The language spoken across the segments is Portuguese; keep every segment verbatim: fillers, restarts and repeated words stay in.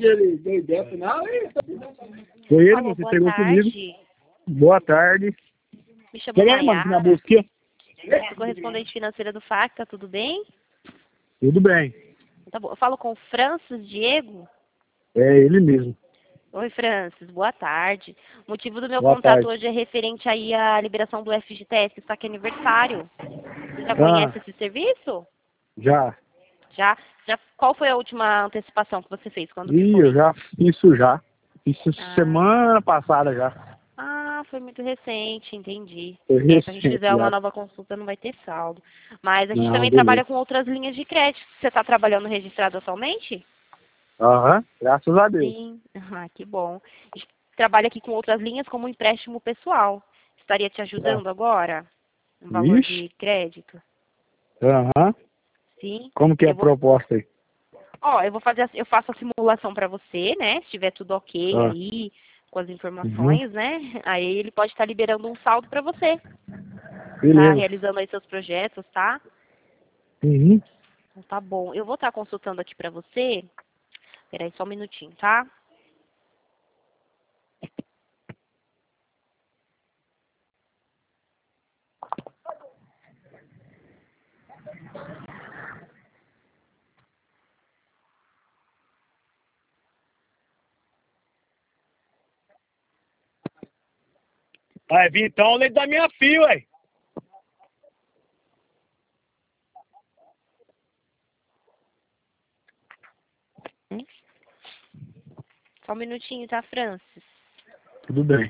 que ele deu ideia final e... Foi ele, Alô, você boa chegou tarde. comigo. Boa tarde. Me chamo Pega aí, mano, na Maiara, bolsa aqui, ó. sou correspondente financeira do Facta, tudo bem? Tudo bem. Tá bom. Eu falo com o Francis Diego. É ele mesmo. Oi, Francis, boa tarde. O motivo do meu Boa contato tarde. hoje é referente aí à liberação do F G T S, que está aqui aniversário. Você já Ah. conhece esse serviço? Já. Já? já? Qual foi a última antecipação que você fez? Quando que Ih, foi? eu já fiz isso já. Fiz isso Ah. semana passada já. Ah, foi muito recente, entendi. Foi É, se a gente recente fizer uma já. nova consulta, não vai ter saldo. Mas a gente Não, também beleza. trabalha com outras linhas de crédito. Você está trabalhando registrado atualmente? Aham, graças a Deus. Sim. Ah, que bom. A gente trabalha aqui com outras linhas como empréstimo pessoal. Estaria te ajudando agora? Um valor Ixi. de crédito? Aham. Sim. Como que é Eu a vou, proposta aí? ó, eu vou fazer, a- eu faço a simulação para você, né? Se tiver tudo ok Ah. aí, com as Uhum. informações, né? Aí ele pode estar liberando um saldo para você. Tá Beleza. realizando aí seus projetos, tá? Uhum. Então tá bom. Eu vou estar consultando aqui pra você. Peraí só um minutinho, tá? Vai vir então o leite da minha filha, ué. Hum? Só um minutinho, tá, Francis? Tudo bem.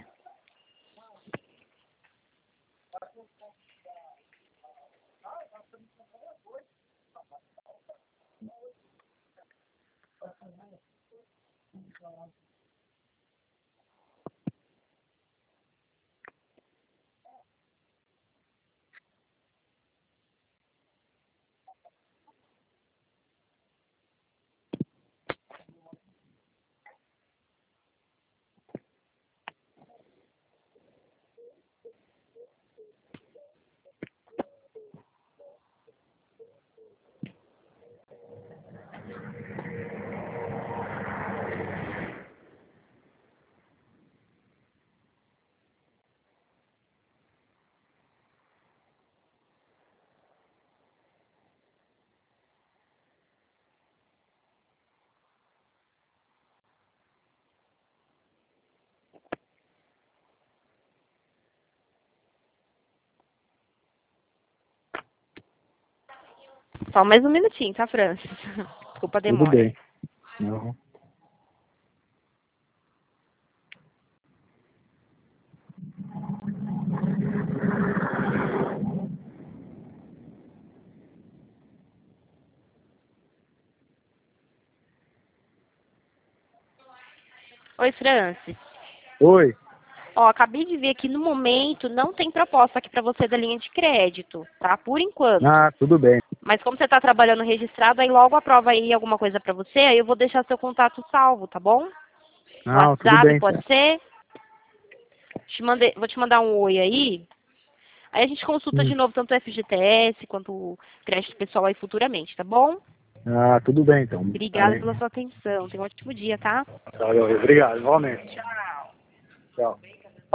Só mais um minutinho, tá, Francis? Desculpa a Tudo demora. bem. Uhum. Oi, Francis. Oi. Ó, acabei de ver aqui no momento, não tem proposta aqui pra você da linha de crédito, tá? Por enquanto. Ah, tudo bem. Mas como você tá trabalhando registrado, aí logo aprova aí alguma coisa pra você, aí eu vou deixar seu contato salvo, tá bom? Não, tudo WhatsApp bem, pode então. ser? Te mandei, vou te mandar um oi aí. Aí a gente consulta Hum. de novo tanto o F G T S quanto o crédito pessoal aí futuramente, tá bom? Ah, tudo bem, então. Obrigada Valeu. pela sua atenção. Tenha um ótimo dia, tá? Valeu, obrigado, igualmente. Tchau.